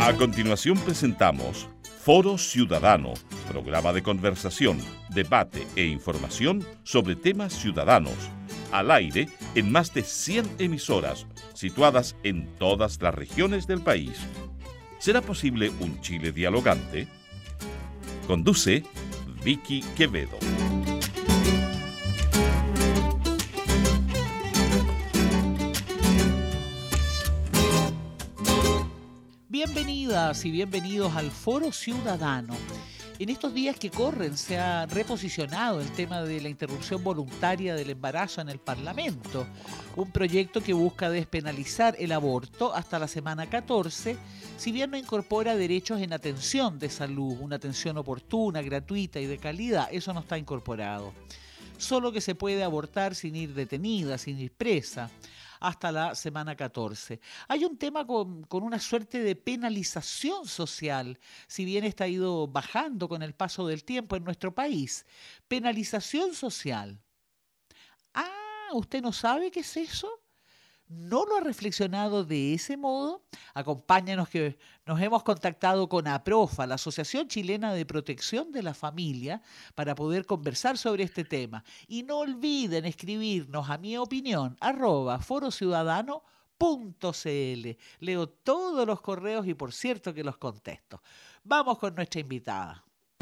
A continuación presentamos Foro Ciudadano, programa de conversación, debate e información sobre temas ciudadanos, al aire en más de 100 emisoras, situadas en todas las regiones del país. ¿Será posible un Chile dialogante? Conduce Vicky Quevedo. Bienvenidas y bienvenidos al Foro Ciudadano. En estos días que corren se ha reposicionado el tema de la interrupción voluntaria del embarazo en el Parlamento, un proyecto que busca despenalizar el aborto hasta la semana 14, si bien no incorpora derechos en atención de salud, una atención oportuna, gratuita y de calidad. Eso no está incorporado. Solo que se puede abortar sin ir detenida, sin ir presa, hasta la semana 14. Hay un tema con una suerte de penalización social, si bien está ido bajando con el paso del tiempo en nuestro país. Penalización social. Ah, ¿usted no sabe qué es eso? ¿No lo ha reflexionado de ese modo? Acompáñanos, que nos hemos contactado con APROFA, la Asociación Chilena de Protección de la Familia, para poder conversar sobre este tema. Y no olviden escribirnos a mi opinión, @forociudadano.cl. Leo todos los correos y por cierto que los contesto. Vamos con nuestra invitada.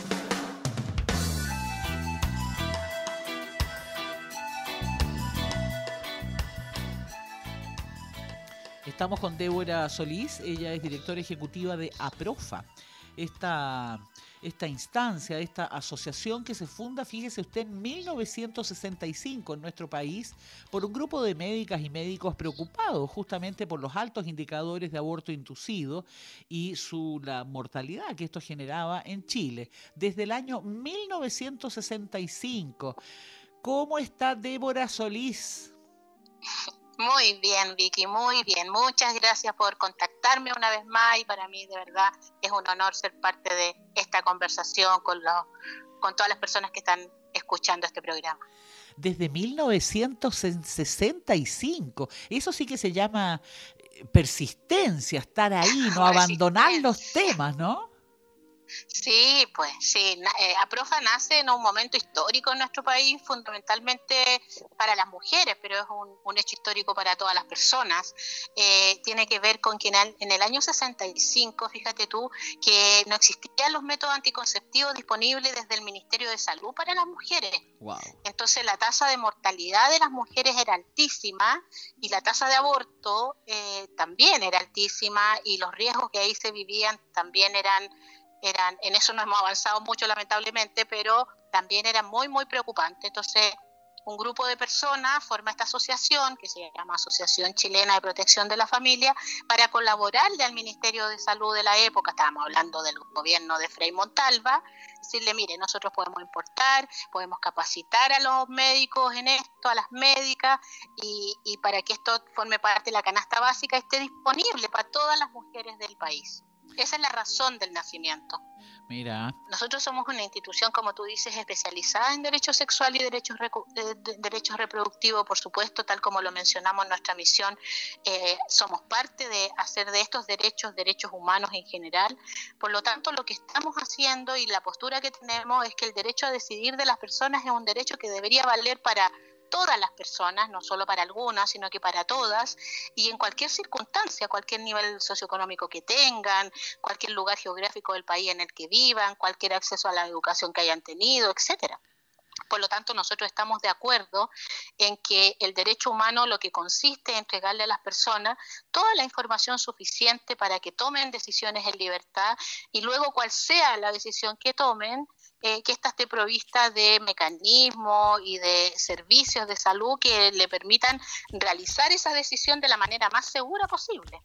Estamos con Débora Solís, ella es directora ejecutiva de APROFA, esta instancia, esta asociación que se funda, fíjese usted, en 1965 en nuestro país por un grupo de médicas y médicos preocupados justamente por los altos indicadores de aborto inducido y la mortalidad que esto generaba en Chile desde el año 1965. ¿Cómo está Débora Solís? Muy bien, Vicky, muy bien. Muchas gracias por contactarme una vez más y para mí de verdad es un honor ser parte de esta conversación con todas las personas que están escuchando este programa. Desde 1965, eso sí que se llama persistencia, estar ahí, no abandonar los temas, ¿no? Sí, pues sí. APROFA nace en un momento histórico en nuestro país, fundamentalmente para las mujeres, pero es un hecho histórico para todas las personas. Tiene que ver con que en el año 65, fíjate tú, que no existían los métodos anticonceptivos disponibles desde el Ministerio de Salud para las mujeres. Wow. Entonces la tasa de mortalidad de las mujeres era altísima y la tasa de aborto también era altísima y los riesgos que ahí se vivían también eran, en eso no hemos avanzado mucho lamentablemente, pero también era muy, muy preocupante. Entonces, un grupo de personas forma esta asociación, que se llama Asociación Chilena de Protección de la Familia, para colaborarle al Ministerio de Salud de la época, estábamos hablando del gobierno de Frei Montalva, decirle, mire, nosotros podemos importar, podemos capacitar a los médicos en esto, a las médicas, y para que esto forme parte de la canasta básica, esté disponible para todas las mujeres del país. Esa es la razón del nacimiento. Mira. Nosotros somos una institución, como tú dices, especializada en derechos sexuales y derechos reproductivos, por supuesto, tal como lo mencionamos en nuestra misión. Somos parte de hacer de estos derechos humanos en general. Por lo tanto, lo que estamos haciendo y la postura que tenemos es que el derecho a decidir de las personas es un derecho que debería valer para todas las personas, no solo para algunas, sino que para todas, y en cualquier circunstancia, cualquier nivel socioeconómico que tengan, cualquier lugar geográfico del país en el que vivan, cualquier acceso a la educación que hayan tenido, etcétera. Por lo tanto, nosotros estamos de acuerdo en que el derecho humano lo que consiste en entregarle a las personas toda la información suficiente para que tomen decisiones en libertad y luego cual sea la decisión que tomen, que ésta esté provista de mecanismos y de servicios de salud que le permitan realizar esa decisión de la manera más segura posible.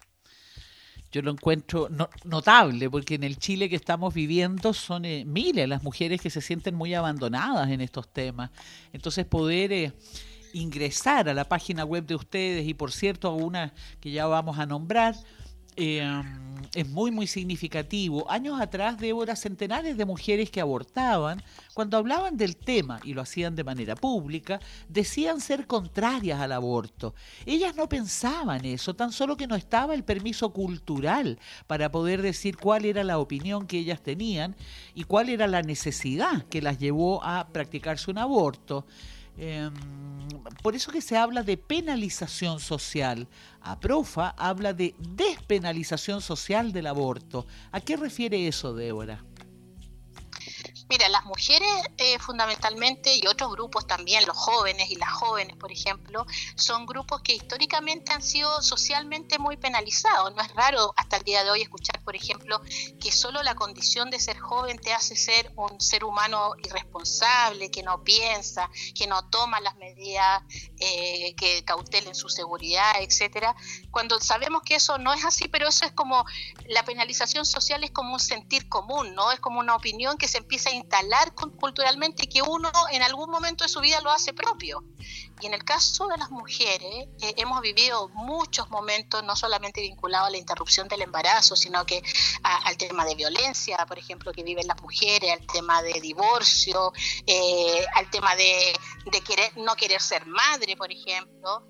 Yo lo encuentro notable, porque en el Chile que estamos viviendo son miles las mujeres que se sienten muy abandonadas en estos temas. Entonces poder ingresar a la página web de ustedes, y por cierto a una que ya vamos a nombrar, eh, es muy, muy significativo. Años atrás, Débora, centenares de mujeres que abortaban, cuando hablaban del tema y lo hacían de manera pública, decían ser contrarias al aborto. Ellas no pensaban eso, tan solo que no estaba el permiso cultural para poder decir cuál era la opinión que ellas tenían y cuál era la necesidad que las llevó a practicarse un aborto. Eh, por eso que se habla de penalización social. APROFA habla de despenalización social del aborto. ¿A qué refiere eso, Débora? Mira, las mujeres fundamentalmente y otros grupos también, los jóvenes y las jóvenes, por ejemplo, son grupos que históricamente han sido socialmente muy penalizados. No es raro hasta el día de hoy escuchar, por ejemplo, que solo la condición de ser joven te hace ser un ser humano irresponsable, que no piensa, que no toma las medidas que cautelen su seguridad, etcétera. Cuando sabemos que eso no es así, pero eso es como, la penalización social es como un sentir común, ¿no? Es como una opinión que se empieza a instalar culturalmente y que uno en algún momento de su vida lo hace propio. Y en el caso de las mujeres, hemos vivido muchos momentos, no solamente vinculados a la interrupción del embarazo, sino que al tema de violencia, por ejemplo, que viven las mujeres, al tema de divorcio, al tema de no querer ser madre, por ejemplo,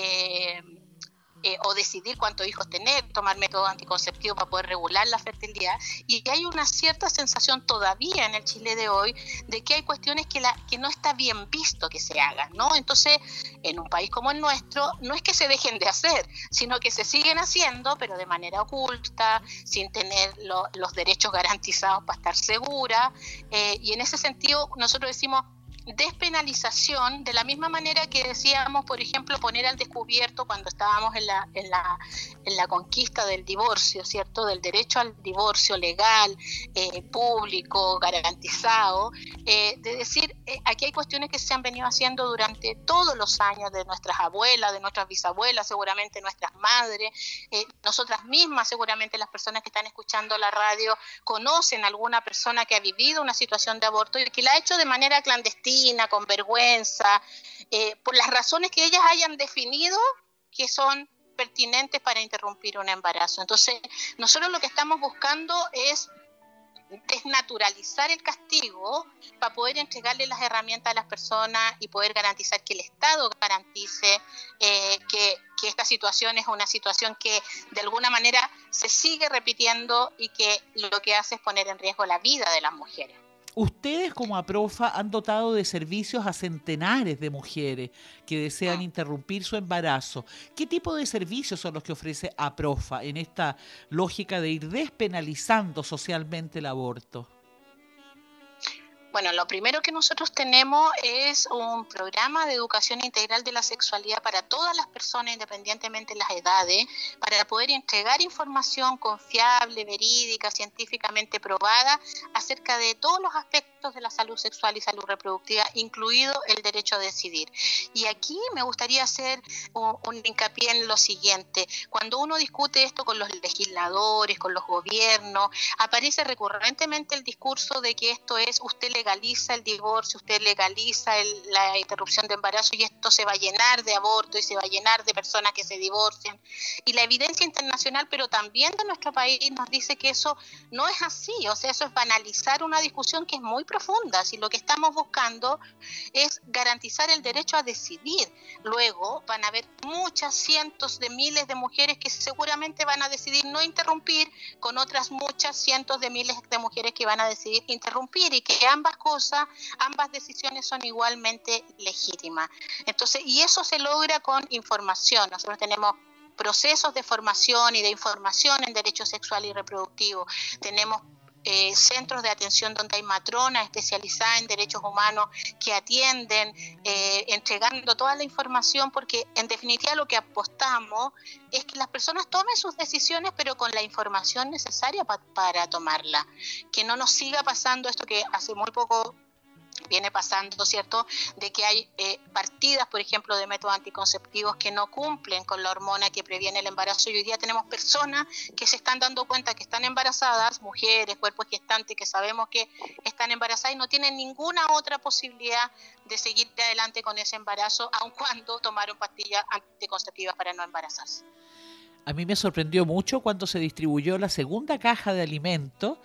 o decidir cuántos hijos tener, tomar métodos anticonceptivos para poder regular la fertilidad. Y hay una cierta sensación todavía en el Chile de hoy de que hay cuestiones que no está bien visto que se hagan, ¿no? Entonces, en un país como el nuestro, no es que se dejen de hacer, sino que se siguen haciendo, pero de manera oculta, sin tener los derechos garantizados para estar segura. Y en ese sentido, nosotros decimos despenalización, de la misma manera que decíamos, por ejemplo, poner al descubierto cuando estábamos en la conquista del divorcio, ¿cierto? Del derecho al divorcio legal, público, garantizado, de decir, aquí hay cuestiones que se han venido haciendo durante todos los años de nuestras abuelas, de nuestras bisabuelas, seguramente nuestras madres, nosotras mismas, seguramente las personas que están escuchando la radio conocen a alguna persona que ha vivido una situación de aborto y que la ha hecho de manera clandestina, con vergüenza, por las razones que ellas hayan definido que son pertinentes para interrumpir un embarazo. Entonces, nosotros lo que estamos buscando es desnaturalizar el castigo para poder entregarle las herramientas a las personas y poder garantizar que el Estado garantice que esta situación es una situación que de alguna manera se sigue repitiendo y que lo que hace es poner en riesgo la vida de las mujeres. Ustedes como APROFA han dotado de servicios a centenares de mujeres que desean interrumpir su embarazo. ¿Qué tipo de servicios son los que ofrece APROFA en esta lógica de ir despenalizando socialmente el aborto? Bueno, lo primero que nosotros tenemos es un programa de educación integral de la sexualidad para todas las personas, independientemente de las edades, para poder entregar información confiable, verídica, científicamente probada, acerca de todos los aspectos de la salud sexual y salud reproductiva, incluido el derecho a decidir. Y aquí me gustaría hacer un hincapié en lo siguiente. Cuando uno discute esto con los legisladores, con los gobiernos, aparece recurrentemente el discurso de que esto es, usted legaliza el divorcio, usted legaliza la interrupción de embarazo y esto se va a llenar de abortos y se va a llenar de personas que se divorcian. Y la evidencia internacional, pero también de nuestro país, nos dice que eso no es así. O sea, eso es banalizar una discusión que es muy profunda. Si lo que estamos buscando es garantizar el derecho a decidir, luego van a haber muchas cientos de miles de mujeres que seguramente van a decidir no interrumpir, con otras muchas cientos de miles de mujeres que van a decidir interrumpir, y que ambas decisiones son igualmente legítimas. Entonces, y eso se logra con información. Nosotros tenemos procesos de formación y de información en derecho sexual y reproductivo. Tenemos centros de atención donde hay matronas especializadas en derechos humanos que atienden, entregando toda la información, porque en definitiva lo que apostamos es que las personas tomen sus decisiones, pero con la información necesaria para tomarla. Que no nos siga pasando esto que hace muy poco viene pasando, ¿cierto?, de que hay partidas, por ejemplo, de métodos anticonceptivos que no cumplen con la hormona que previene el embarazo, y hoy día tenemos personas que se están dando cuenta que están embarazadas, mujeres, cuerpos gestantes que sabemos que están embarazadas y no tienen ninguna otra posibilidad de seguir adelante con ese embarazo, aun cuando tomaron pastillas anticonceptivas para no embarazarse. A mí me sorprendió mucho cuando se distribuyó la segunda caja de alimentos.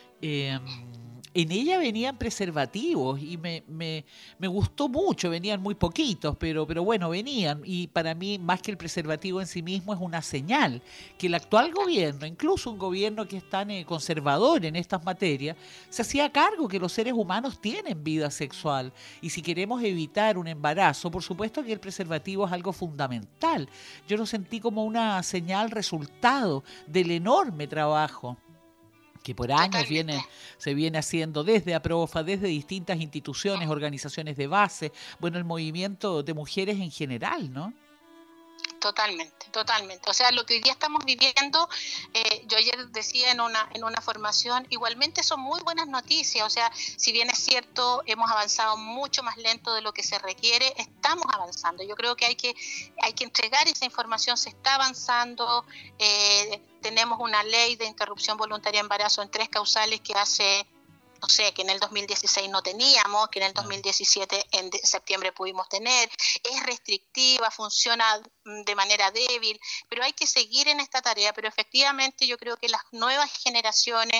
En ella venían preservativos y me gustó mucho, venían muy poquitos, pero bueno, venían. Y para mí, más que el preservativo en sí mismo, es una señal que el actual gobierno, incluso un gobierno que es tan conservador en estas materias, se hacía cargo que los seres humanos tienen vida sexual. Y si queremos evitar un embarazo, por supuesto que el preservativo es algo fundamental. Yo lo sentí como una señal resultado del enorme trabajo que por años se viene haciendo desde APROFA, desde distintas instituciones, organizaciones de base, bueno, el movimiento de mujeres en general, ¿no? Totalmente, totalmente. O sea, lo que hoy día estamos viviendo, yo ayer decía en una formación, igualmente son muy buenas noticias. O sea, si bien es cierto, hemos avanzado mucho más lento de lo que se requiere, estamos avanzando. Yo creo que hay que entregar esa información, se está avanzando. Tenemos una ley de interrupción voluntaria de embarazo en 3 causales que hace, no sé, que en el 2016 no teníamos, que en el 2017 en septiembre pudimos tener. Es restrictiva, funciona de manera débil, pero hay que seguir en esta tarea. Pero efectivamente yo creo que las nuevas generaciones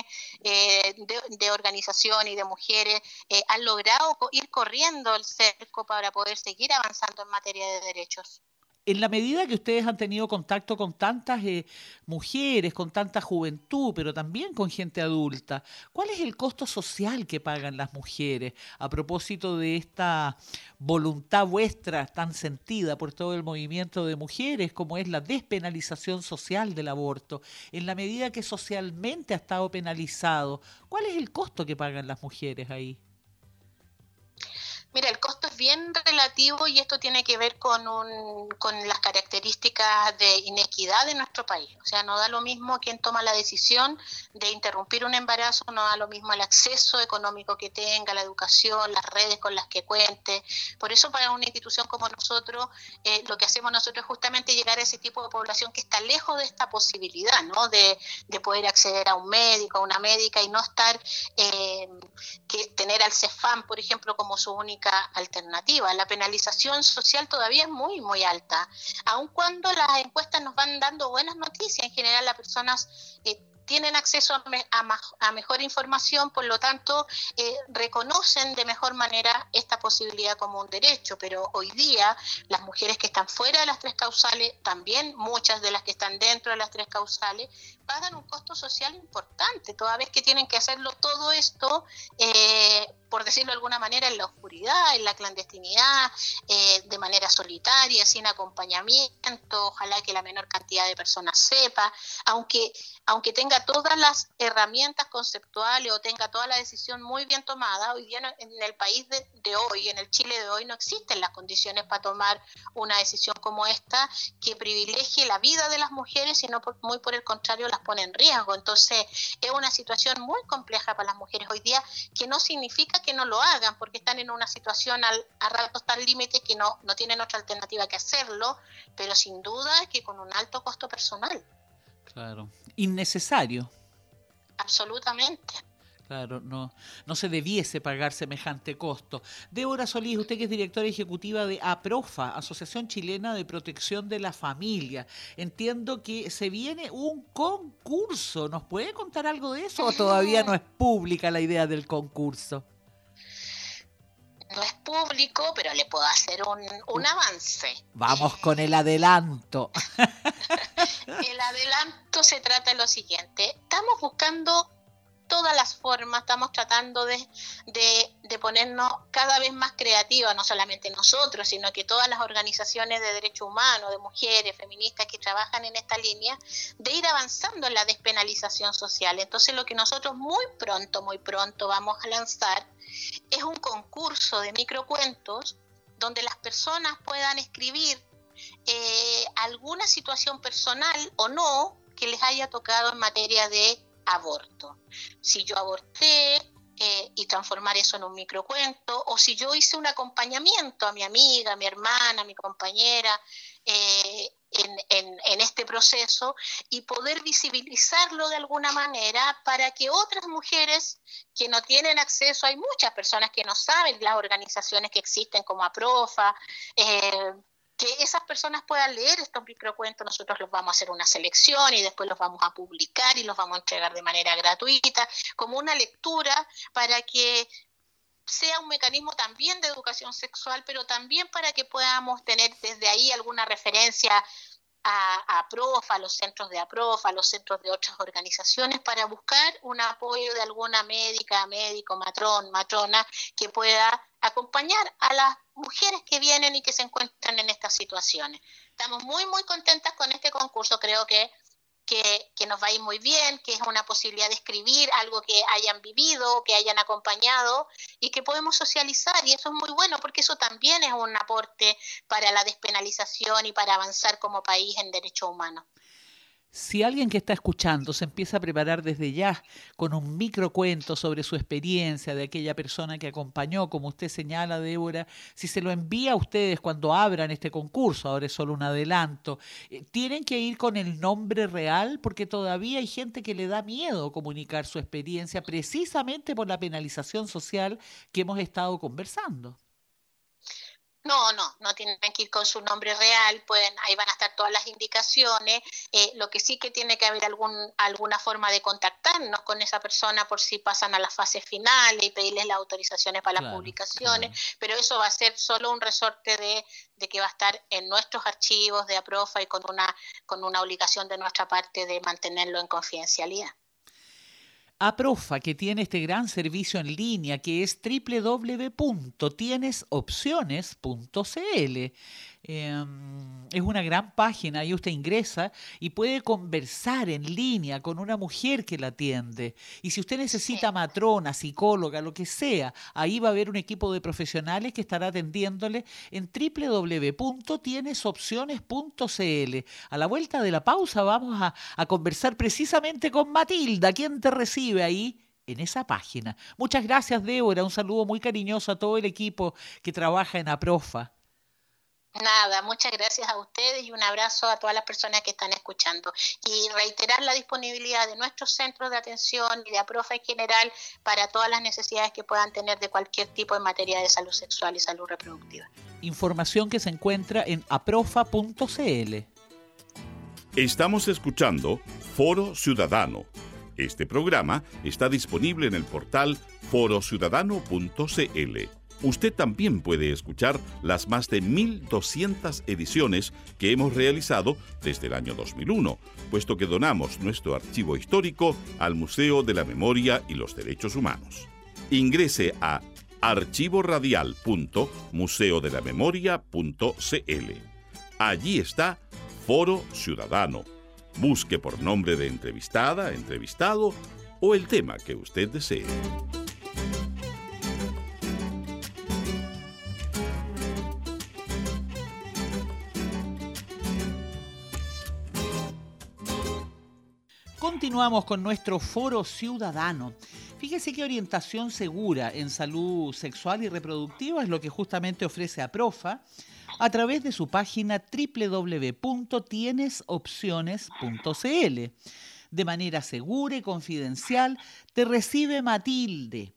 de organización y de mujeres han logrado ir corriendo el cerco para poder seguir avanzando en materia de derechos. En la medida que ustedes han tenido contacto con tantas mujeres, con tanta juventud, pero también con gente adulta, ¿cuál es el costo social que pagan las mujeres a propósito de esta voluntad vuestra tan sentida por todo el movimiento de mujeres, como es la despenalización social del aborto? En la medida que socialmente ha estado penalizado, ¿cuál es el costo que pagan las mujeres ahí? Mira, el costo es bien relativo y esto tiene que ver con las características de inequidad de nuestro país. O sea, no da lo mismo quien toma la decisión de interrumpir un embarazo, no da lo mismo el acceso económico que tenga, la educación, las redes con las que cuente. Por eso para una institución como nosotros, lo que hacemos nosotros es justamente llegar a ese tipo de población que está lejos de esta posibilidad, ¿no? De poder acceder a un médico, a una médica y no estar, que tener al CEFAM, por ejemplo, como su única alternativa. La penalización social todavía es muy, muy alta, aun cuando las encuestas nos van dando buenas noticias. En general las personas tienen acceso a mejor información, por lo tanto reconocen de mejor manera esta posibilidad como un derecho, pero hoy día las mujeres que están fuera de las 3 causales, también muchas de las que están dentro de las 3 causales, pagan un costo social importante, toda vez que tienen que hacerlo todo esto, por decirlo de alguna manera, en la oscuridad, en la clandestinidad, de manera solitaria, sin acompañamiento, ojalá que la menor cantidad de personas sepa, aunque tenga todas las herramientas conceptuales o tenga toda la decisión muy bien tomada, hoy día en el país de hoy, en el Chile de hoy, no existen las condiciones para tomar una decisión como esta que privilegie la vida de las mujeres, sino muy por el contrario las pone en riesgo. Entonces es una situación muy compleja para las mujeres hoy día, que no significa que no lo hagan, porque están en una situación a ratos tan límite que no tienen otra alternativa que hacerlo, pero sin duda que con un alto costo personal. Claro, innecesario. Absolutamente. Claro, no se debiese pagar semejante costo. Débora Solís, usted que es directora ejecutiva de APROFA, Asociación Chilena de Protección de la Familia. Entiendo que se viene un concurso. ¿Nos puede contar algo de eso o todavía no es pública la idea del concurso? No es público, pero le puedo hacer un avance. Vamos con el adelanto. El adelanto se trata de lo siguiente. Estamos buscando todas las formas, estamos tratando de ponernos cada vez más creativas, no solamente nosotros, sino que todas las organizaciones de derechos humanos, de mujeres, feministas que trabajan en esta línea, de ir avanzando en la despenalización social. Entonces lo que nosotros muy pronto vamos a lanzar es un concurso de microcuentos donde las personas puedan escribir alguna situación personal o no que les haya tocado en materia de aborto. Si yo aborté, y transformar eso en un microcuento, o si yo hice un acompañamiento a mi amiga, a mi hermana, a mi compañera en este proceso, y poder visibilizarlo de alguna manera para que otras mujeres que no tienen acceso, hay muchas personas que no saben las organizaciones que existen como APROFA, que esas personas puedan leer estos microcuentos. Nosotros los vamos a hacer una selección y después los vamos a publicar y los vamos a entregar de manera gratuita, como una lectura para que sea un mecanismo también de educación sexual, pero también para que podamos tener desde ahí alguna referencia a APROFA, a los centros de APROFA, a los centros de otras organizaciones, para buscar un apoyo de alguna médica, médico, matrona, que pueda acompañar a las mujeres que vienen y que se encuentran en estas situaciones. Estamos muy, muy contentas con este concurso. Creo que nos va a ir muy bien, que es una posibilidad de escribir algo que hayan vivido, que hayan acompañado y que podemos socializar, y eso es muy bueno porque eso también es un aporte para la despenalización y para avanzar como país en derechos humanos. Si alguien que está escuchando se empieza a preparar desde ya con un microcuento sobre su experiencia de aquella persona que acompañó, como usted señala, Débora, si se lo envía a ustedes cuando abran este concurso, ahora es solo un adelanto, ¿tienen que ir con el nombre real? Porque todavía hay gente que le da miedo comunicar su experiencia precisamente por la penalización social que hemos estado conversando. No tienen que ir con su nombre real, ahí van a estar todas las indicaciones. Lo que sí que tiene que haber alguna forma de contactarnos con esa persona por si pasan a las fases finales y pedirles las autorizaciones para las publicaciones, pero eso va a ser solo un resorte de que va a estar en nuestros archivos de APROFA y con una obligación de nuestra parte de mantenerlo en confidencialidad. APROFA, que tiene este gran servicio en línea que es www.tienesopciones.cl. Es una gran página, ahí usted ingresa y puede conversar en línea con una mujer que la atiende. Y si usted necesita matrona, psicóloga, lo que sea, ahí va a haber un equipo de profesionales que estará atendiéndole en www.tienesopciones.cl. A la vuelta de la pausa vamos a conversar precisamente con Matilda, quien te recibe ahí en esa página. Muchas gracias, Débora. Un saludo muy cariñoso a todo el equipo que trabaja en APROFA. Nada, muchas gracias a ustedes y un abrazo a todas las personas que están escuchando. Y reiterar la disponibilidad de nuestros centros de atención y de APROFA en general para todas las necesidades que puedan tener de cualquier tipo en materia de salud sexual y salud reproductiva. Información que se encuentra en aprofa.cl. Estamos escuchando Foro Ciudadano. Este programa está disponible en el portal forociudadano.cl. Usted también puede escuchar las más de 1.200 ediciones que hemos realizado desde el año 2001, puesto que donamos nuestro archivo histórico al Museo de la Memoria y los Derechos Humanos. Ingrese a archivoradial.museodelamemoria.cl. Allí está Foro Ciudadano. Busque por nombre de entrevistada, entrevistado o el tema que usted desee. Continuamos con nuestro Foro Ciudadano. Fíjese qué orientación segura en salud sexual y reproductiva es lo que justamente ofrece APROFA a través de su página www.tienesopciones.cl. De manera segura y confidencial te recibe Matilde.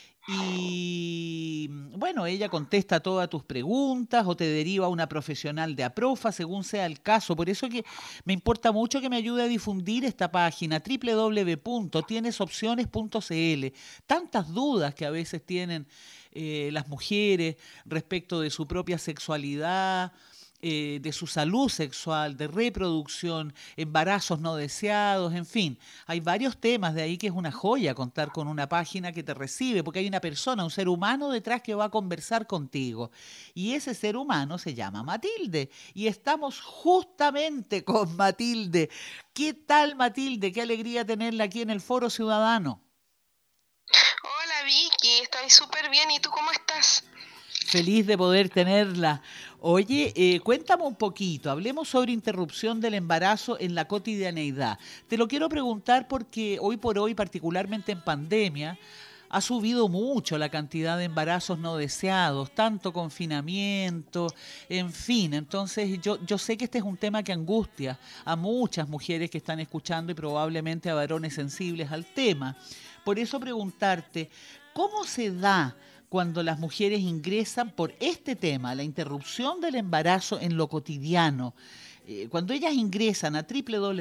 Y bueno, ella contesta todas tus preguntas o te deriva a una profesional de APROFA según sea el caso. Por eso que me importa mucho que me ayude a difundir esta página www.tienesopciones.cl. Tantas dudas que a veces tienen las mujeres respecto de su propia sexualidad, de su salud sexual, de reproducción, embarazos no deseados, en fin. Hay varios temas, de ahí que es una joya contar con una página que te recibe, porque hay una persona, un ser humano detrás que va a conversar contigo. Y ese ser humano se llama Matilde. Y estamos justamente con Matilde. ¿Qué tal, Matilde? Qué alegría tenerla aquí en el Foro Ciudadano. Hola, Vicky, estoy súper bien. ¿Y tú cómo estás? Feliz de poder tenerla. Oye, cuéntame un poquito, hablemos sobre interrupción del embarazo en la cotidianeidad. Te lo quiero preguntar porque hoy por hoy, particularmente en pandemia, ha subido mucho la cantidad de embarazos no deseados, tanto confinamiento, en fin. Entonces yo sé que este es un tema que angustia a muchas mujeres que están escuchando y probablemente a varones sensibles al tema. Por eso preguntarte, ¿cómo se da cuando las mujeres ingresan por este tema, la interrupción del embarazo en lo cotidiano. Cuando ellas ingresan a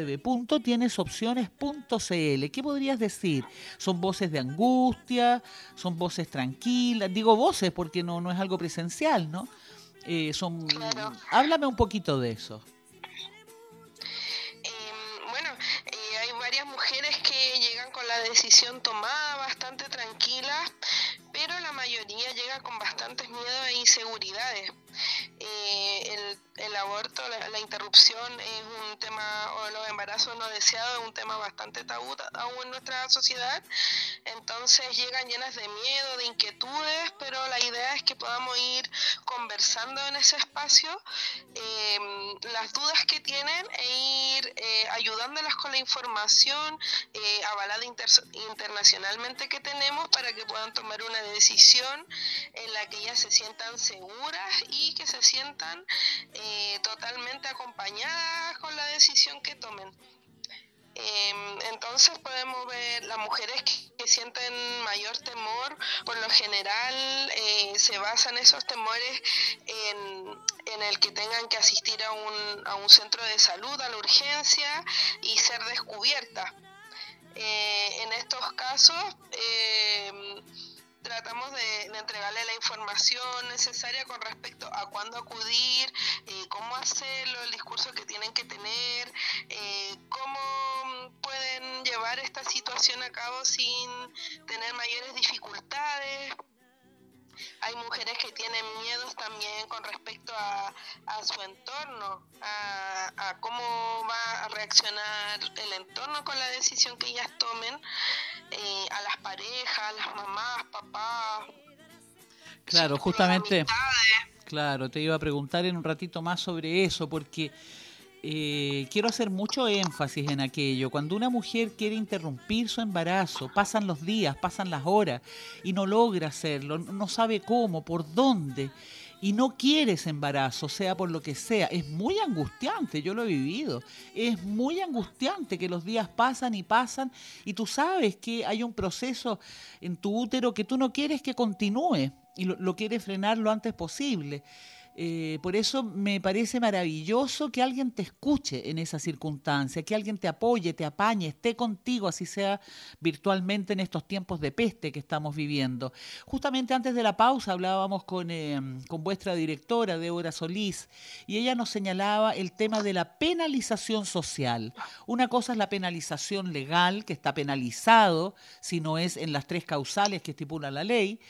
www.tienesopciones.cl, ¿qué podrías decir? ¿Son voces de angustia? ¿Son voces tranquilas? Digo voces porque no es algo presencial, ¿no? Claro. Háblame un poquito de eso. Bueno, hay varias mujeres que llegan con la decisión tomada bastante tranquilas, pero la mayoría llega con bastantes miedos e inseguridades. El aborto, la interrupción es un tema, o los embarazos no deseados es un tema bastante tabú aún en nuestra sociedad. Entonces llegan llenas de miedo, de inquietudes, pero la idea es que podamos ir conversando en ese espacio las dudas que tienen e ir ayudándolas con la información avalada internacionalmente que tenemos para que puedan tomar una decisión en la que ellas se sientan seguras y que se sientan totalmente acompañadas con la decisión que tomen. Entonces podemos ver las mujeres que sienten mayor temor, por lo general se basan esos temores en el que tengan que asistir a un centro de salud, a la urgencia y ser descubiertas. En estos casos tratamos de entregarle la información necesaria con respecto a cuándo acudir, cómo hacerlo, el discurso que tienen que tener, cómo pueden llevar esta situación a cabo sin tener mayores dificultades. Hay mujeres que tienen miedos también con respecto a su entorno, a cómo va a reaccionar el entorno con la decisión que ellas tomen, a las parejas, a las mamás, papás. Claro, justamente, claro, te iba a preguntar en un ratito más sobre eso, porque quiero hacer mucho énfasis en aquello. Cuando una mujer quiere interrumpir su embarazo, pasan los días, pasan las horas y no logra hacerlo, no sabe cómo, por dónde, y no quiere ese embarazo, sea por lo que sea. Es muy angustiante, yo lo he vivido. Es muy angustiante que los días pasan y tú sabes que hay un proceso en tu útero que tú no quieres que continúe y lo quieres frenar lo antes posible. Por eso me parece maravilloso que alguien te escuche en esa circunstancia, que alguien te apoye, te apañe, esté contigo, así sea virtualmente en estos tiempos de peste que estamos viviendo. Justamente antes de la pausa hablábamos con vuestra directora, Débora Solís, y ella nos señalaba el tema de la penalización social. Una cosa es la penalización legal, que está penalizado, si no es en las 3 causales que estipula la ley,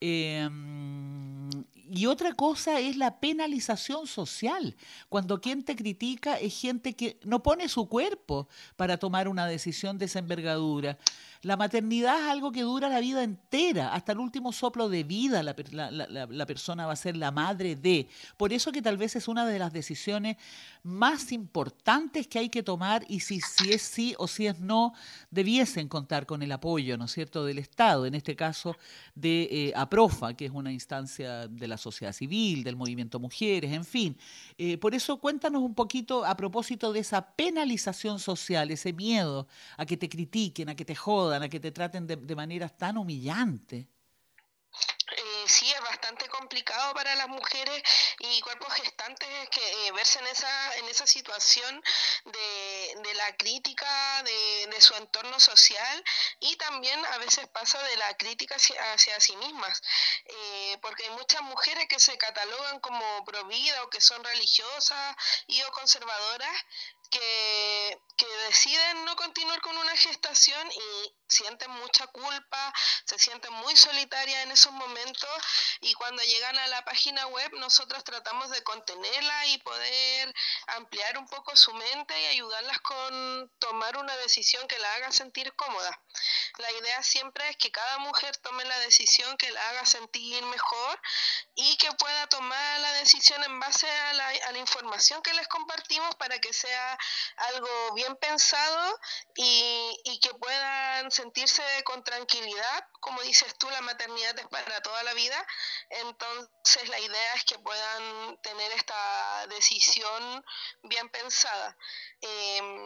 y otra cosa es la penalización social, cuando quien te critica es gente que no pone su cuerpo para tomar una decisión de esa envergadura. La maternidad es algo que dura la vida entera, hasta el último soplo de vida la persona va a ser la madre de. Por eso que tal vez es una de las decisiones más importantes que hay que tomar y si es sí o si es no, debiesen contar con el apoyo, ¿no es cierto?, del Estado, en este caso de APROFA, que es una instancia de la sociedad civil, del movimiento Mujeres, en fin. Por eso cuéntanos un poquito a propósito de esa penalización social, ese miedo a que te critiquen, a que te jodan, a que te traten de maneras tan humillantes. Sí, es bastante complicado para las mujeres y cuerpos gestantes que verse en esa situación de la crítica de su entorno social, y también a veces pasa de la crítica hacia sí mismas, porque hay muchas mujeres que se catalogan como provida o que son religiosas y o conservadoras, que deciden no continuar con una gestación y sienten mucha culpa, se sienten muy solitarias en esos momentos, y cuando llegan a la página web nosotros tratamos de contenerla y poder ampliar un poco su mente y ayudarlas con tomar una decisión que la haga sentir cómoda. La idea siempre es que cada mujer tome la decisión que la haga sentir mejor y que pueda tomar la decisión en base a la información que les compartimos para que sea algo bien pensado y que puedan sentirse con tranquilidad. Como dices tú, la maternidad es para toda la vida, entonces la idea es que puedan tener esta decisión bien pensada.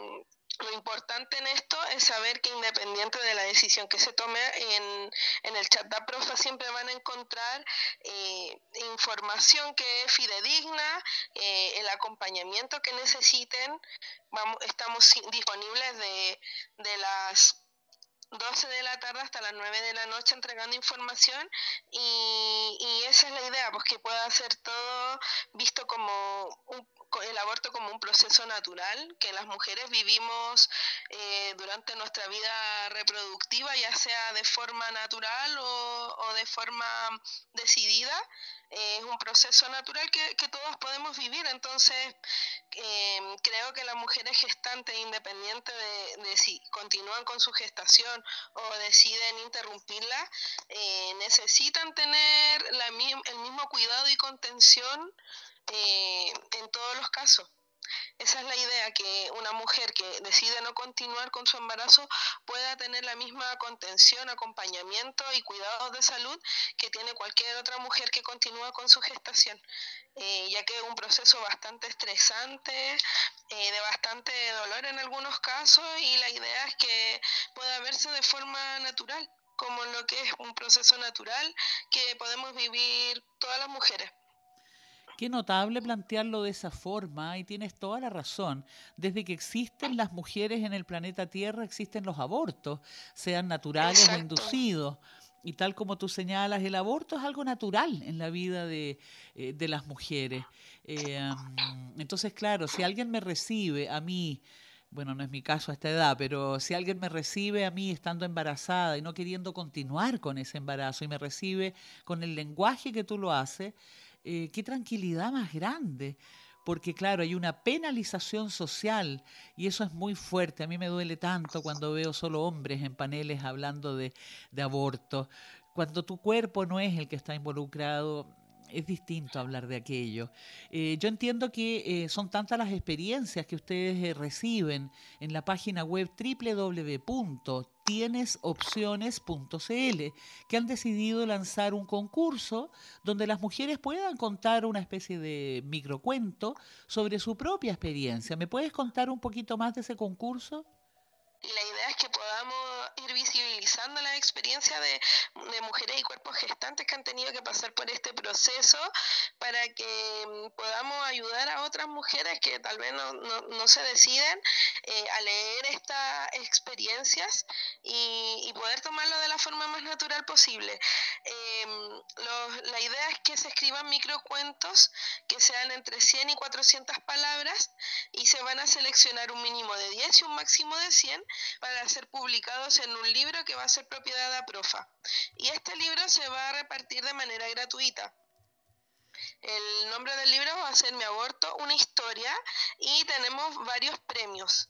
Lo importante en esto es saber que independiente de la decisión que se tome en el chat de APROFA siempre van a encontrar información que es fidedigna, el acompañamiento que necesiten. Estamos disponibles de las 12 de la tarde hasta las 9 de la noche entregando información y esa es la idea, pues que pueda ser todo visto como el aborto como un proceso natural que las mujeres vivimos durante nuestra vida reproductiva, ya sea de forma natural o de forma decidida. Es un proceso natural que todos podemos vivir, entonces creo que las mujeres gestantes, independiente de si continúan con su gestación o deciden interrumpirla, necesitan tener el mismo cuidado y contención en todos los casos. Esa es la idea, que una mujer que decide no continuar con su embarazo pueda tener la misma contención, acompañamiento y cuidados de salud que tiene cualquier otra mujer que continúa con su gestación, ya que es un proceso bastante estresante, de bastante dolor en algunos casos, y la idea es que pueda verse de forma natural, como lo que es un proceso natural que podemos vivir todas las mujeres. Qué notable plantearlo de esa forma, y tienes toda la razón. Desde que existen las mujeres en el planeta Tierra, existen los abortos, sean naturales o Exacto. inducidos. Y tal como tú señalas, el aborto es algo natural en la vida de las mujeres. Entonces, claro, si alguien me recibe a mí, bueno, no es mi caso a esta edad, pero si alguien me recibe a mí estando embarazada y no queriendo continuar con ese embarazo y me recibe con el lenguaje que tú lo haces, qué tranquilidad más grande, porque claro, hay una penalización social y eso es muy fuerte. A mí me duele tanto cuando veo solo hombres en paneles hablando de aborto. Cuando tu cuerpo no es el que está involucrado, es distinto hablar de aquello. Yo entiendo que son tantas las experiencias que ustedes reciben en la página web www.tienesopciones.cl, que han decidido lanzar un concurso donde las mujeres puedan contar una especie de microcuento sobre su propia experiencia. ¿Me puedes contar un poquito más de ese concurso? Y la idea es que podamos ir visibilizando la experiencia de mujeres y cuerpos gestantes que han tenido que pasar por este proceso, para que podamos ayudar a otras mujeres que tal vez no se deciden a leer estas experiencias y poder tomarlo de la forma más natural posible. La idea es que se escriban microcuentos que sean entre 100 y 400 palabras, y se van a seleccionar un mínimo de 10 y un máximo de 100 para ser publicados en un libro que va a ser propiedad de APROFA. Y este libro se va a repartir de manera gratuita. El nombre del libro va a ser Mi aborto, una historia, y tenemos varios premios.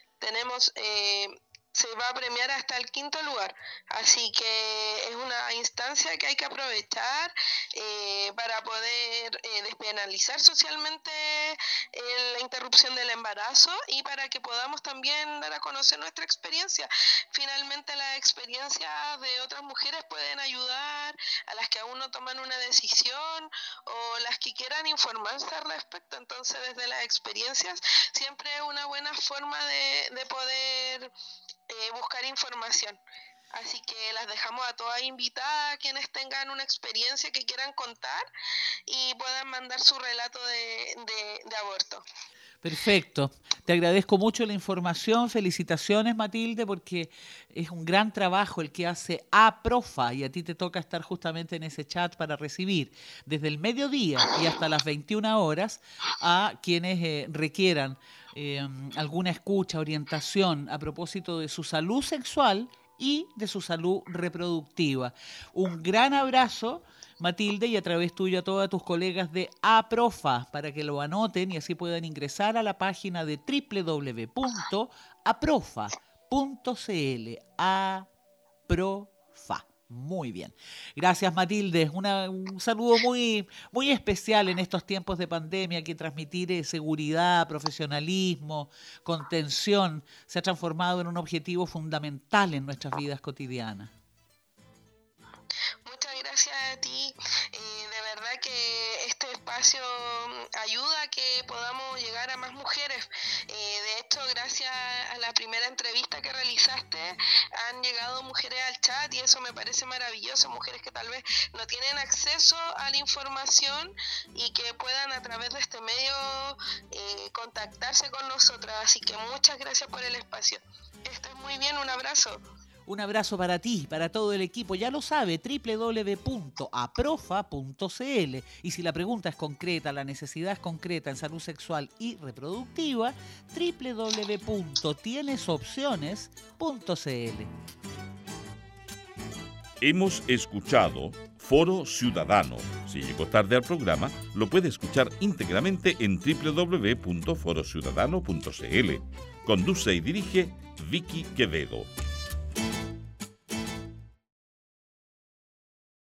Se va a premiar hasta el 5º lugar, así que es una instancia que hay que aprovechar para poder despenalizar socialmente la interrupción del embarazo, y para que podamos también dar a conocer nuestra experiencia. Finalmente, las experiencias de otras mujeres pueden ayudar a las que aún no toman una decisión o las que quieran informarse al respecto. Entonces, desde las experiencias siempre es una buena forma de poder buscar información. Así que las dejamos a todas invitadas, a quienes tengan una experiencia que quieran contar y puedan mandar su relato de aborto. Perfecto. Te agradezco mucho la información. Felicitaciones, Matilde, porque es un gran trabajo el que hace APROFA, y a ti te toca estar justamente en ese chat para recibir desde el mediodía y hasta las 21 horas a quienes requieran alguna escucha, orientación a propósito de su salud sexual y de su salud reproductiva. Un gran abrazo, Matilde, y a través tuyo a todas tus colegas de APROFA, para que lo anoten y así puedan ingresar a la página de www.aprofa.cl. APROFA. Muy bien. Gracias, Matilde. Un saludo muy, muy especial en estos tiempos de pandemia, que transmitir seguridad, profesionalismo, contención se ha transformado en un objetivo fundamental en nuestras vidas cotidianas. Muchas gracias. gracias a ti. De verdad que este espacio ayuda a que podamos llegar a más mujeres. De hecho, gracias a la primera entrevista que realizaste, han llegado mujeres al chat y eso me parece maravilloso. Mujeres que tal vez no tienen acceso a la información y que puedan a través de este medio contactarse con nosotras. Así que muchas gracias por el espacio. Estés muy bien, un abrazo. Un abrazo para ti, para todo el equipo. Ya lo sabe, www.aprofa.cl. Y si la pregunta es concreta, la necesidad es concreta en salud sexual y reproductiva, www.tienesopciones.cl. Hemos escuchado Foro Ciudadano. Si llegó tarde al programa, lo puede escuchar íntegramente en www.forociudadano.cl. Conduce y dirige Vicky Quevedo.